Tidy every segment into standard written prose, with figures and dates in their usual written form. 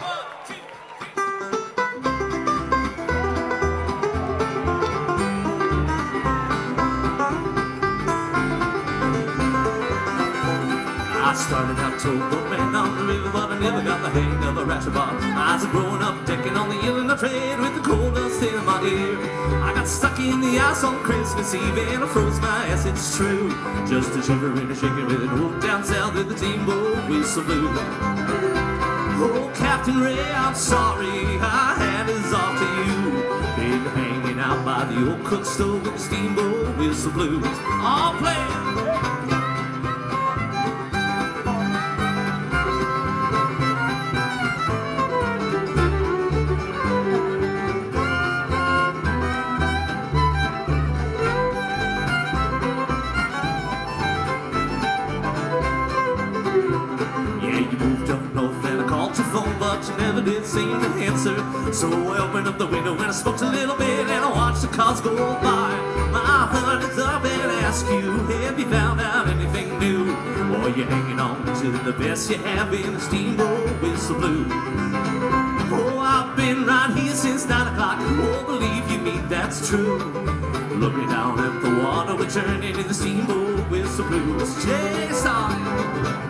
I started out towboat man on the river, but I never got the hang of a rasher bar. I was growing up decking on the Illinois trade with the cold dust in my ear. I got stuck in the ice on Christmas Eve and I froze my ass, it's true. Just a shiver and a shaking with an old down south with the steamboat whistle blew. Oh, Captain Ray, I'm sorry, I had his off to you. Been hanging out by the old cook stove with the steamboat whistle blues. All playing. But you never did seem to answer. So I opened up the window and I smoked a little bit and I watched the cars go by. My heart is up and I ask you, have you found out anything new? Or you hanging on to the best you have in the steamboat whistle blues? Oh, I've been right here since 9 o'clock. Oh, believe you me, that's true. Looking down at the water, we're turning in the steamboat whistle blues. Jason!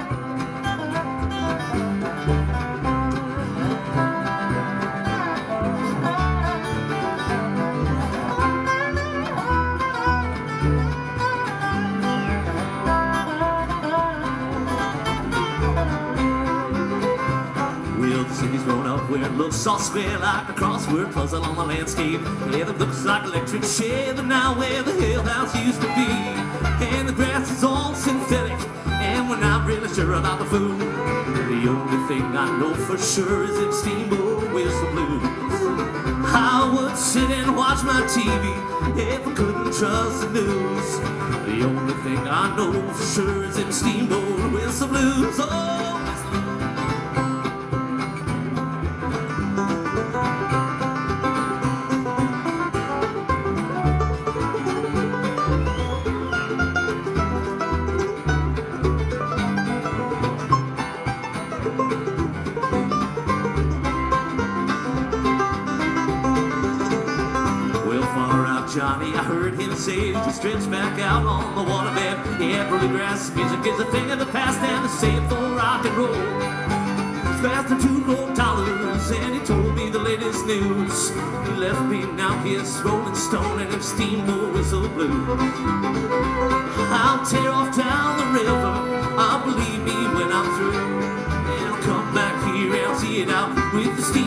Where it looks all square like a crossword puzzle on the landscape. Yeah, it looks like electric shade, but now where the hell house used to be. And the grass is all synthetic, and we're not really sure about the food. The only thing I know for sure is them steamboat whistle blues. I would sit and watch my TV if I couldn't trust the news. The only thing I know for sure is them steamboat whistle blues. Oh, Johnny, I heard him say to stretch back out on the waterbed. Yeah, bluegrass music is a thing of the past and the same for rock and roll. He's asked him $2 and he told me the latest news. He left me now, here's Rolling Stone and them steamboat whistle blues. I'll tear off down the river, believe me when I'm through. And I'll come back here and see it out with the steamboat.